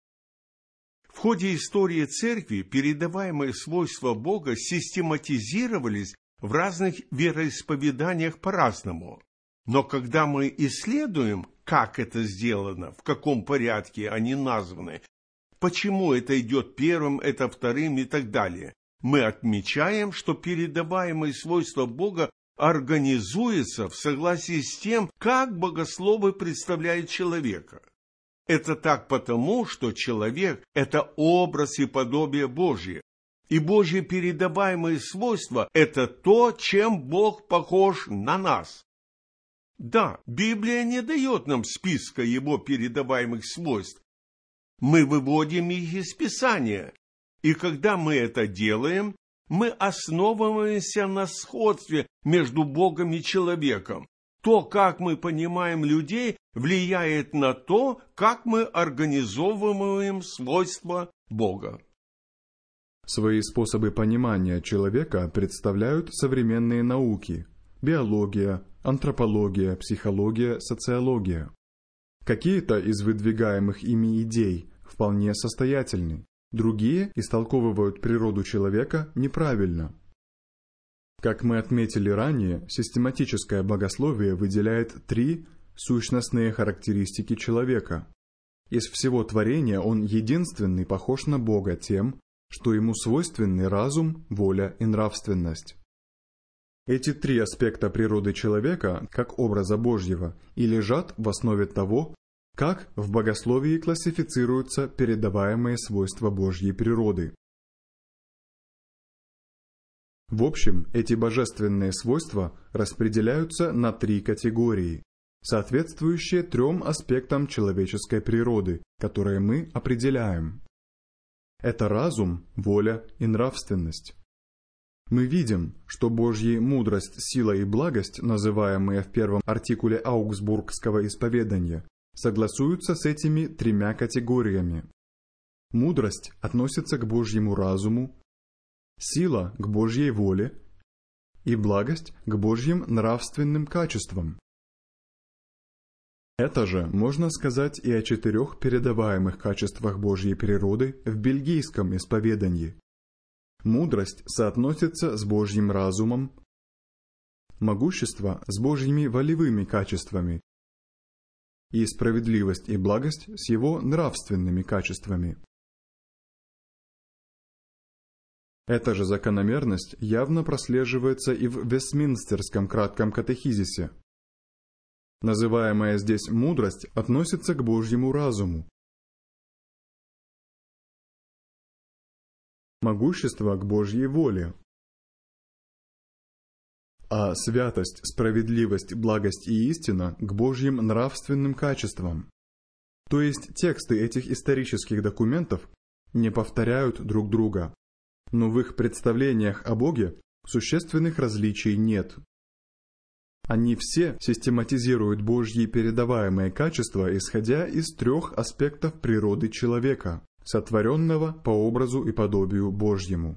C: В ходе истории Церкви передаваемые свойства Бога систематизировались в разных вероисповеданиях по-разному. Но когда мы исследуем, как это сделано, в каком порядке они названы, почему это идет первым, это вторым и так далее, мы отмечаем, что передаваемые свойства Бога организуются в согласии с тем, как богословы представляют человека. Это так потому, что человек – это образ и подобие Божье, и Божьи передаваемые свойства – это то, чем Бог похож на нас. Да, Библия не дает нам списка Его передаваемых свойств. Мы выводим их из Писания. И когда мы это делаем, мы основываемся на сходстве между Богом и человеком. То, как мы понимаем людей, влияет на то, как мы организовываем свойства Бога.
B: Свои способы понимания человека представляют современные науки – биология, антропология, психология, социология. Какие-то из выдвигаемых ими идей вполне состоятельны. Другие истолковывают природу человека неправильно. Как мы отметили ранее, систематическое богословие выделяет 3 сущностные характеристики человека. Из всего творения он единственный похож на Бога тем, что ему свойственны разум, воля и нравственность. Эти 3 аспекта природы человека, как образа Божьего, и лежат в основе того, как в богословии классифицируются передаваемые свойства Божьей природы. В общем, эти божественные свойства распределяются на 3 категории, соответствующие 3 аспектам человеческой природы, которые мы определяем. Это разум, воля и нравственность. Мы видим, что Божья мудрость, сила и благость, называемые в первом артикуле Аугсбургского исповедания, согласуются с этими 3 категориями. Мудрость относится к Божьему разуму, сила к Божьей воле и благость к Божьим нравственным качествам. Это же можно сказать и о 4 передаваемых качествах Божьей природы в бельгийском исповедании. Мудрость соотносится с Божьим разумом, могущество с Божьими волевыми качествами и справедливость и благость с Его нравственными качествами. Эта же закономерность явно прослеживается и в Вестминстерском кратком катехизисе. Называемая здесь мудрость относится к Божьему разуму, могущество к Божьей воле, а святость, справедливость, благость и истина к Божьим нравственным качествам. То есть тексты этих исторических документов не повторяют друг друга, но в их представлениях о Боге существенных различий нет. Они все систематизируют Божьи передаваемые качества, исходя из 3 аспектов природы человека, сотворенного по образу и подобию Божьему.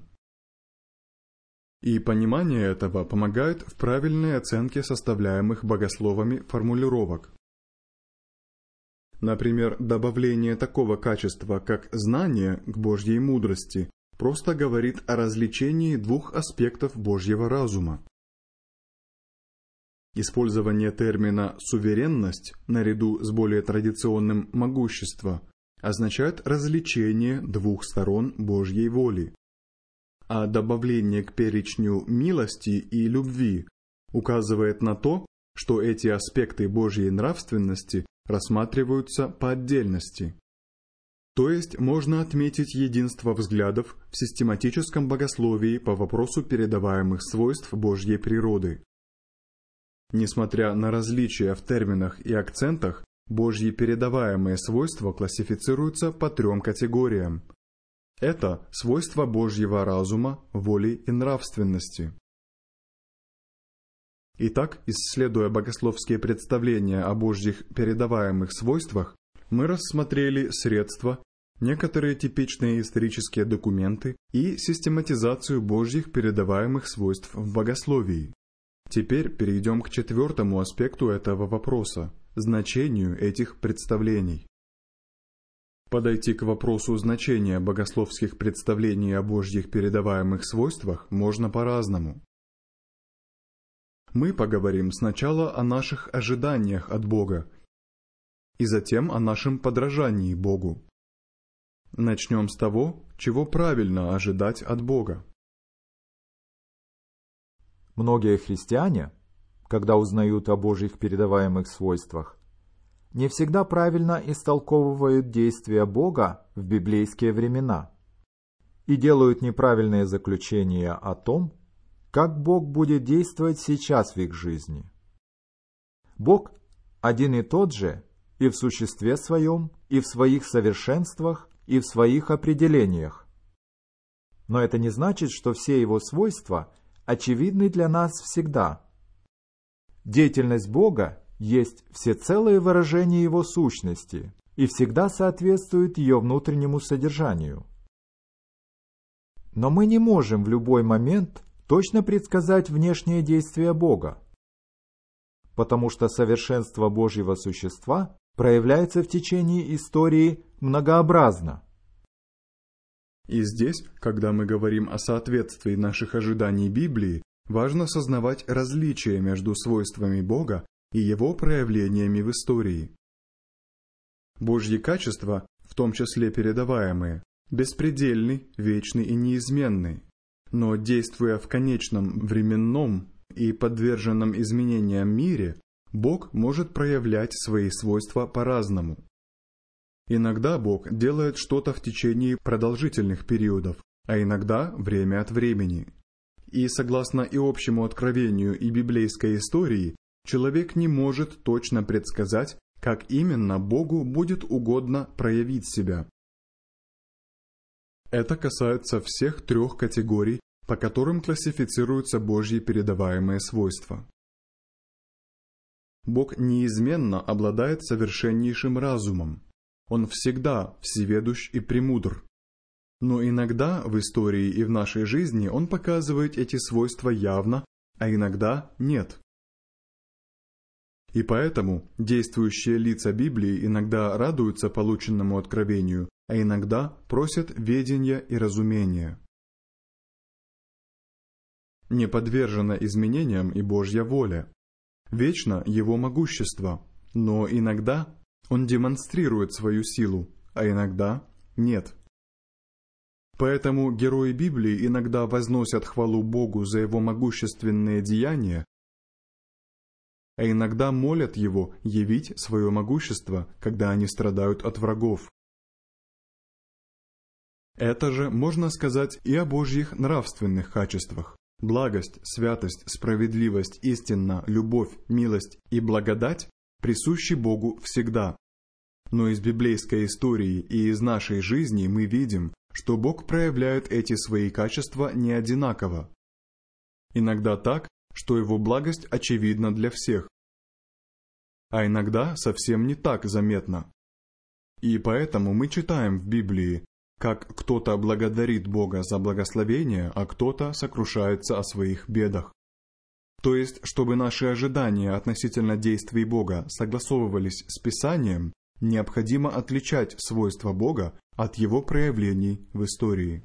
B: И понимание этого помогает в правильной оценке составляемых богословами формулировок. Например, добавление такого качества, как знание к Божьей мудрости, просто говорит о развлечении 2 аспектов Божьего разума. Использование термина «суверенность» наряду с более традиционным «могущество» означает развлечение 2 сторон Божьей воли, а добавление к перечню милости и любви указывает на то, что эти аспекты Божьей нравственности рассматриваются по отдельности. То есть можно отметить единство взглядов в систематическом богословии по вопросу передаваемых свойств Божьей природы. Несмотря на различия в терминах и акцентах, Божьи передаваемые свойства классифицируются по 3 категориям. Это свойства Божьего разума, воли и нравственности. Итак, исследуя богословские представления о Божьих передаваемых свойствах, мы рассмотрели средства, некоторые типичные исторические документы и систематизацию Божьих передаваемых свойств в богословии. Теперь перейдем к 4 аспекту этого вопроса – значению этих представлений. Подойти к вопросу значения богословских представлений о Божьих передаваемых свойствах можно по-разному. Мы поговорим сначала о наших ожиданиях от Бога, и затем о нашем подражании Богу. Начнем с того, чего правильно ожидать от Бога.
A: Многие христиане, когда узнают о Божьих передаваемых свойствах, не всегда правильно истолковывают действия Бога в библейские времена и делают неправильные заключения о том, как Бог будет действовать сейчас в их жизни. Бог один и тот же и в существе своем, и в своих совершенствах, и в своих определениях. Но это не значит, что все его свойства очевидны для нас всегда. Деятельность Бога есть всецелое выражение его сущности и всегда соответствует ее внутреннему содержанию. Но мы не можем в любой момент точно предсказать внешние действия Бога, потому что совершенство Божьего существа проявляется в течение истории многообразно.
B: И здесь, когда мы говорим о соответствии наших ожиданий Библии, важно сознавать различия между свойствами Бога и Его проявлениями в истории. Божьи качества, в том числе передаваемые, беспредельны, вечны и неизменны, но действуя в конечном временном и подверженном изменениям мире, Бог может проявлять свои свойства по-разному. Иногда Бог делает что-то в течение продолжительных периодов, а иногда время от времени. И согласно и общему откровению, и библейской истории, человек не может точно предсказать, как именно Богу будет угодно проявить себя. Это касается всех 3 категорий, по которым классифицируются Божьи передаваемые свойства. Бог неизменно обладает совершеннейшим разумом. Он всегда всеведущ и премудр. Но иногда в истории и в нашей жизни Он показывает эти свойства явно, а иногда нет. И поэтому действующие лица Библии иногда радуются полученному откровению, а иногда просят ведения и разумения. Не подвержена изменениям и Божья воля. Вечно Его могущество, но иногда Он демонстрирует свою силу, а иногда нет. Поэтому герои Библии иногда возносят хвалу Богу за Его могущественные деяния, а иногда молят Его явить свое могущество, когда они страдают от врагов. Это же можно сказать и о Божьих нравственных качествах. Благость, святость, справедливость, истина, любовь, милость и благодать присущи Богу всегда. Но из библейской истории и из нашей жизни мы видим, что Бог проявляет эти свои качества не одинаково. Иногда так, что Его благость очевидна для всех, а иногда совсем не так заметна. И поэтому мы читаем в Библии, как кто-то благодарит Бога за благословение, а кто-то сокрушается о своих бедах. То есть, чтобы наши ожидания относительно действий Бога согласовывались с Писанием, необходимо отличать свойства Бога от Его проявлений в истории.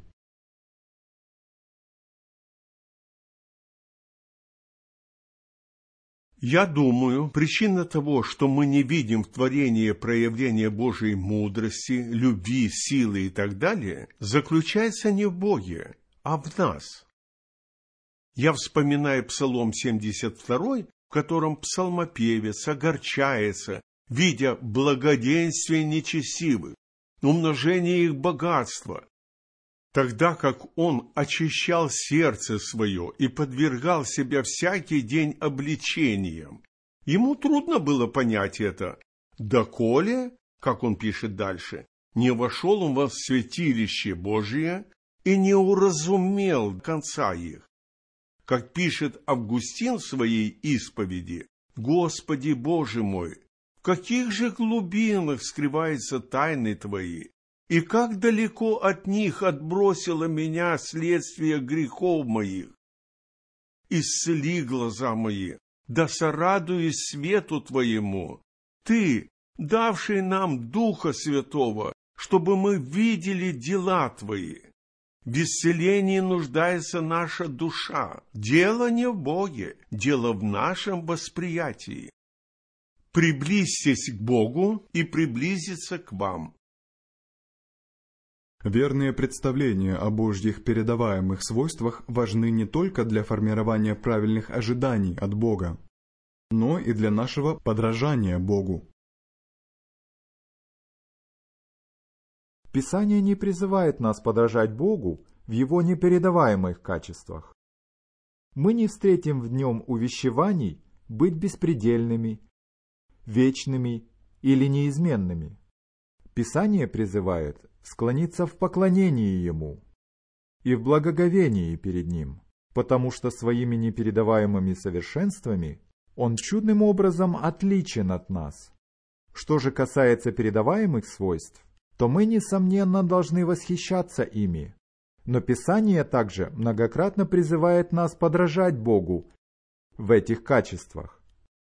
C: Я думаю, причина того, что мы не видим в творении проявления Божьей мудрости, любви, силы и так далее, заключается не в Боге, а в нас. Я вспоминаю Псалом 72, в котором псалмопевец огорчается, видя благоденствие нечестивых, умножение их богатства, тогда как он очищал сердце свое и подвергал себя всякий день обличениям. Ему трудно было понять это, доколе, как он пишет дальше, не вошел он во святилище Божие и не уразумел конца их. Как пишет Августин в своей исповеди: «Господи Боже мой, в каких же глубинах скрываются тайны Твои, и как далеко от них отбросило меня следствие грехов моих. Исцели глаза мои, да сорадуюсь свету Твоему, Ты, давший нам Духа Святого, чтобы мы видели дела Твои. В исцелении нуждается наша душа. Дело не в Боге, дело в нашем восприятии. Приблизьтесь к Богу, и приблизится к вам».
B: Верные представления о Божьих передаваемых свойствах важны не только для формирования правильных ожиданий от Бога, но и для нашего подражания Богу.
A: Писание не призывает нас подражать Богу в Его непередаваемых качествах. Мы не встретим в нем увещеваний быть беспредельными, вечными или неизменными. Писание призывает склониться в поклонении Ему и в благоговении перед Ним, потому что своими непередаваемыми совершенствами Он чудным образом отличен от нас. Что же касается передаваемых свойств, то мы, несомненно, должны восхищаться ими. Но Писание также многократно призывает нас подражать Богу в этих качествах.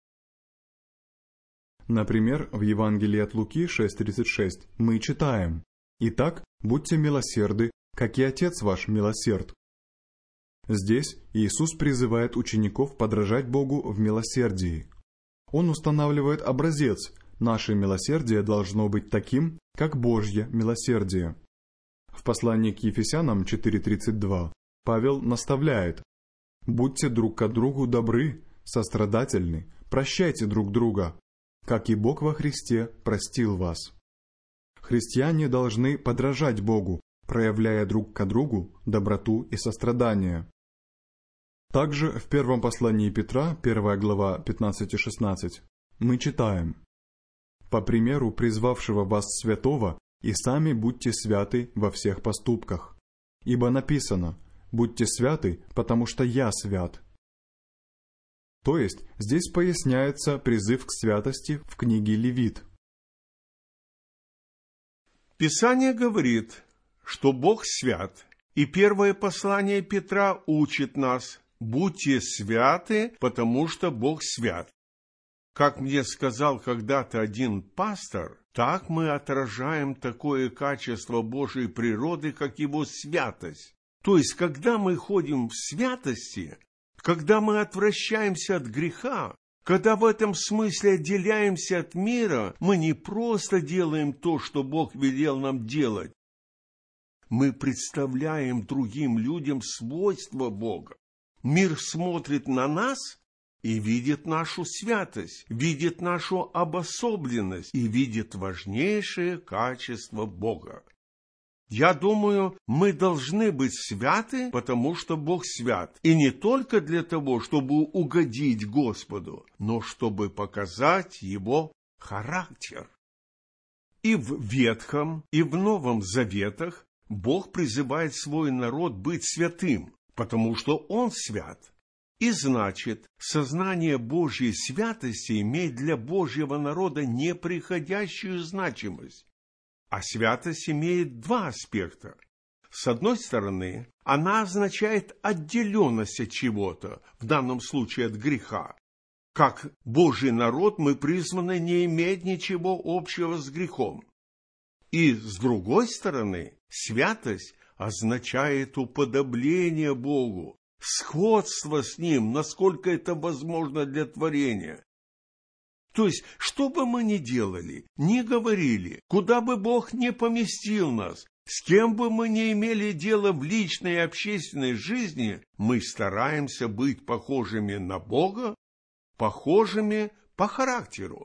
B: Например, в Евангелии от Луки 6:36 мы читаем: «Итак, будьте милосерды, как и Отец ваш милосерд». Здесь Иисус призывает учеников подражать Богу в милосердии. Он устанавливает образец: наше милосердие должно быть таким, как Божье милосердие. В послании к Ефесянам 4:32 Павел наставляет: «Будьте друг к другу добры, сострадательны, прощайте друг друга, как и Бог во Христе простил вас». Христиане должны подражать Богу, проявляя друг к другу доброту и сострадание. Также в первом послании Петра, 1 глава 15-16, мы читаем: «По примеру призвавшего вас святого, и сами будьте святы во всех поступках. Ибо написано: будьте святы, потому что я свят». То есть здесь поясняется призыв к святости в книге Левит.
C: Писание говорит, что Бог свят, и первое послание Петра учит нас: будьте святы, потому что Бог свят. Как мне сказал когда-то один пастор, так мы отражаем такое качество Божьей природы, как Его святость. То есть, когда мы ходим в святости, когда мы отвращаемся от греха, когда в этом смысле отделяемся от мира, мы не просто делаем то, что Бог велел нам делать. Мы представляем другим людям свойства Бога. Мир смотрит на нас и видит нашу святость, видит нашу обособленность и видит важнейшее качество Бога. Я думаю, мы должны быть святы, потому что Бог свят. И не только для того, чтобы угодить Господу, но чтобы показать Его характер. И в Ветхом, и в Новом Заветах Бог призывает свой народ быть святым, потому что Он свят. И значит, сознание Божьей святости имеет для Божьего народа неприходящую значимость. А святость имеет два аспекта. С одной стороны, она означает отделенность от чего-то, в данном случае от греха. Как Божий народ мы призваны не иметь ничего общего с грехом. И с другой стороны, святость означает уподобление Богу, сходство с Ним, насколько это возможно для творения. То есть, что бы мы ни делали, ни говорили, куда бы Бог ни поместил нас, с кем бы мы ни имели дело в личной и общественной жизни, мы стараемся быть похожими на Бога, похожими по характеру.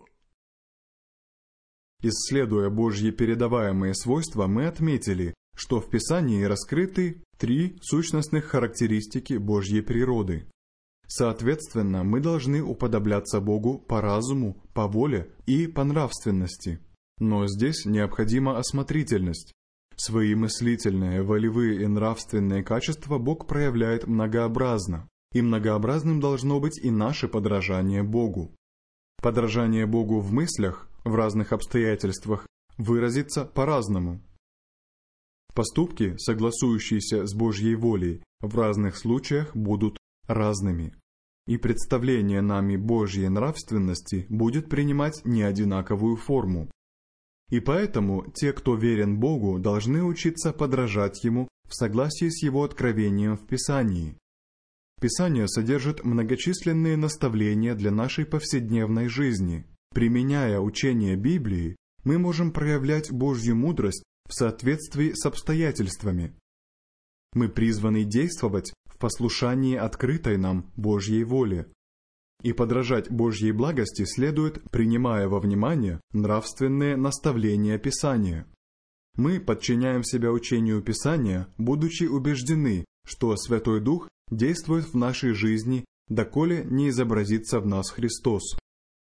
B: Исследуя Божьи передаваемые свойства, мы отметили, что в Писании раскрыты три сущностных характеристики Божьей природы. Соответственно, мы должны уподобляться Богу по разуму, по воле и по нравственности. Но здесь необходима осмотрительность. Свои мыслительные, волевые и нравственные качества Бог проявляет многообразно, и многообразным должно быть и наше подражание Богу. Подражание Богу в мыслях, в разных обстоятельствах, выразится по-разному. Поступки, согласующиеся с Божьей волей, в разных случаях будут разными, и представление нами Божьей нравственности будет принимать неодинаковую форму. И поэтому те, кто верен Богу, должны учиться подражать Ему в согласии с Его откровением в Писании. Писание содержит многочисленные наставления для нашей повседневной жизни. Применяя учение Библии, мы можем проявлять Божью мудрость в соответствии с обстоятельствами. Мы призваны действовать в послушании открытой нам Божьей воле. И подражать Божьей благости следует, принимая во внимание нравственные наставления Писания. Мы подчиняем себя учению Писания, будучи убеждены, что Святой Дух действует в нашей жизни, доколе не изобразится в нас Христос.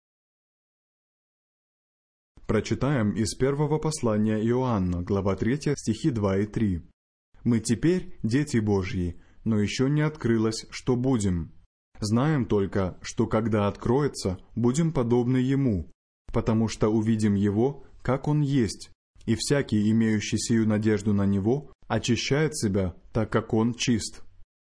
B: Прочитаем из первого послания Иоанна, глава 3, стихи 2 и 3. «Мы теперь дети Божьи, но еще не открылось, что будем. Знаем только, что когда откроется, будем подобны Ему, потому что увидим Его, как Он есть, и всякий, имеющий сию надежду на Него, очищает себя, так как Он чист».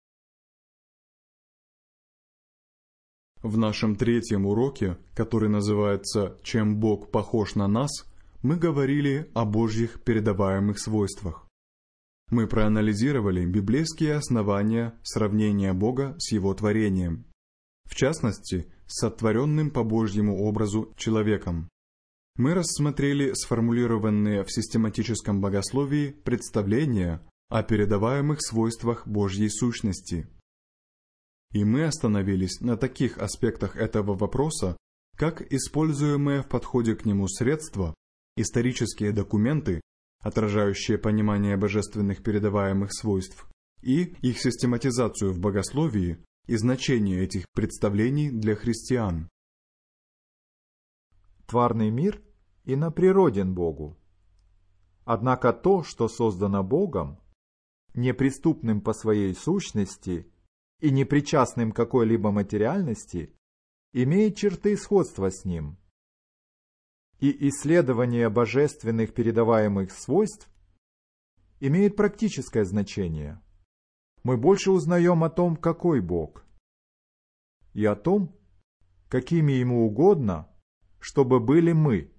B: В нашем третьем уроке, который называется «Чем Бог похож на нас», мы говорили о Божьих передаваемых свойствах. Мы проанализировали библейские основания сравнения Бога с Его творением, в частности, с сотворенным по Божьему образу человеком. Мы рассмотрели сформулированные в систематическом богословии представления о передаваемых свойствах Божьей сущности. И мы остановились на таких аспектах этого вопроса, как используемые в подходе к нему средства, исторические документы, отражающие понимание божественных передаваемых свойств, и их систематизацию в богословии и значение этих представлений для христиан.
A: Тварный мир иноприроден Богу. Однако то, что создано Богом, неприступным по своей сущности и непричастным к какой-либо материальности, имеет черты сходства с Ним. И исследование божественных передаваемых свойств имеет практическое значение. Мы больше узнаем о том, какой Бог, и о том, какими Ему угодно, чтобы были мы.